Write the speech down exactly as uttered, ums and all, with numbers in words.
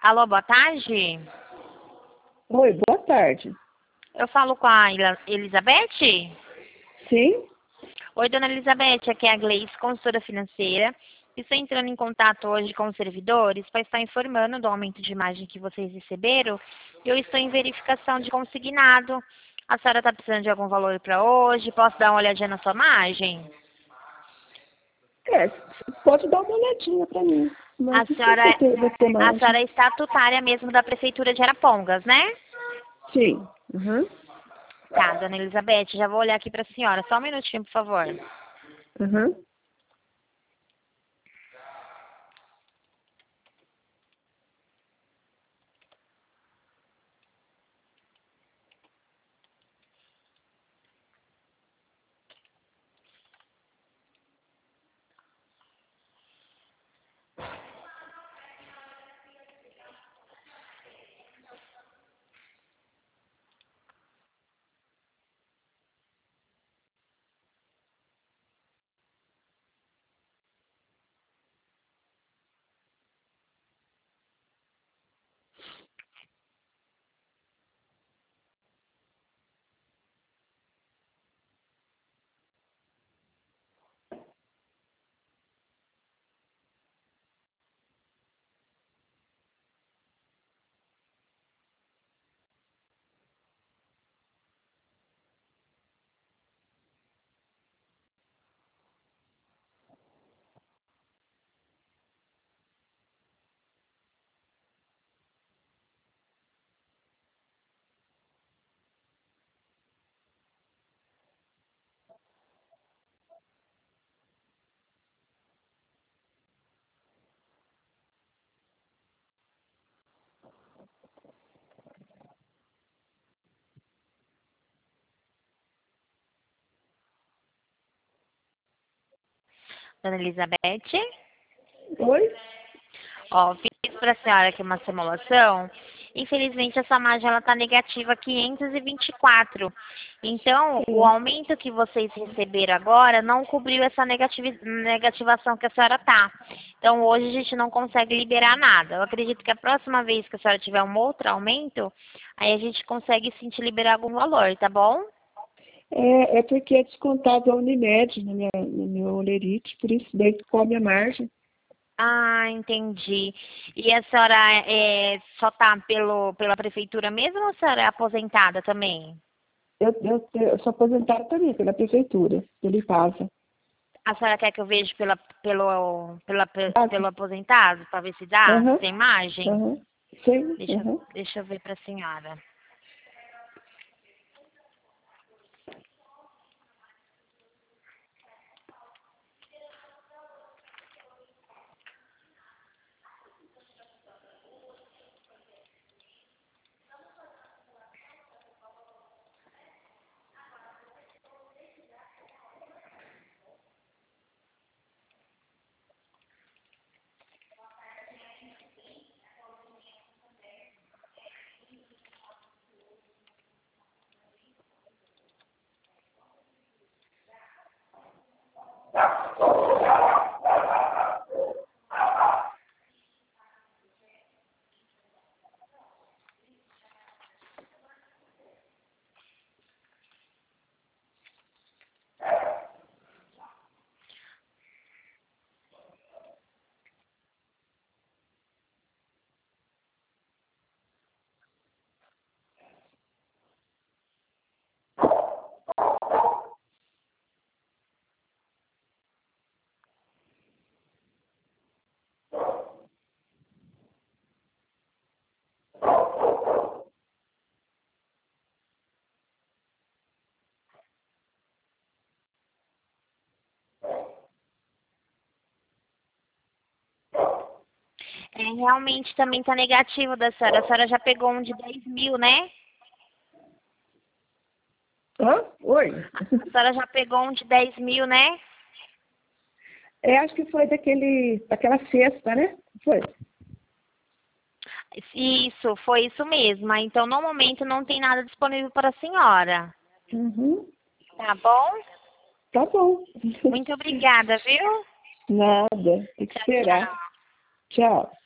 Alô, boa tarde. Oi, boa tarde. Eu falo com a Ela- Elizabeth? Sim? Oi, dona Elizabeth, aqui é a Gleice, consultora financeira. Estou entrando em contato hoje com os servidores para estar informando do aumento de imagem que vocês receberam. Eu estou em verificação de consignado. A senhora está precisando de algum valor para hoje? Posso dar uma olhadinha na sua margem? É, pode dar uma olhadinha para mim. Mas A não sei senhora, se eu tenho- vou ter a margem. senhora é estatutária mesmo da Prefeitura de Arapongas, né? Sim. Uhum. Tá, dona Elizabeth, já vou olhar aqui para a senhora. Só um minutinho, por favor. Uhum. Dona Elizabeth? Oi? Ó, fiz para a senhora aqui uma simulação. Infelizmente, essa margem ela está negativa quinhentos e vinte e quatro. Então, o Sim. aumento que vocês receberam agora não cobriu essa negativi- negativação que a senhora tá. Então, hoje a gente não consegue liberar nada. Eu acredito que a próxima vez que a senhora tiver um outro aumento, aí a gente consegue sim te liberar algum valor, tá bom? É, é porque é descontado a Unimed na minha, no meu olerite, por isso daí que come a margem. Ah, entendi. E a senhora é, só tá pelo, pela prefeitura mesmo ou a senhora é aposentada também? Eu, eu, eu sou aposentada também pela prefeitura, pelo IPASA. A senhora quer que eu veja pela, pelo, pela, Ah, pelo aposentado, para ver se dá? aham, Sem imagem? aham. Sim, Deixa, eu- aham. deixa eu ver para a senhora. É, realmente também está negativo da senhora. A senhora já pegou um de dez mil, né? Hã? Oi? A senhora já pegou um de dez mil, né? É, acho que foi daquele, daquela cesta, né? Foi. Isso, foi isso mesmo. Então, no momento, não tem nada disponível para a senhora. Uhum. Tá bom? Tá bom. Muito obrigada, viu? Nada, tem que Tchau, esperar. tchau. Tchau.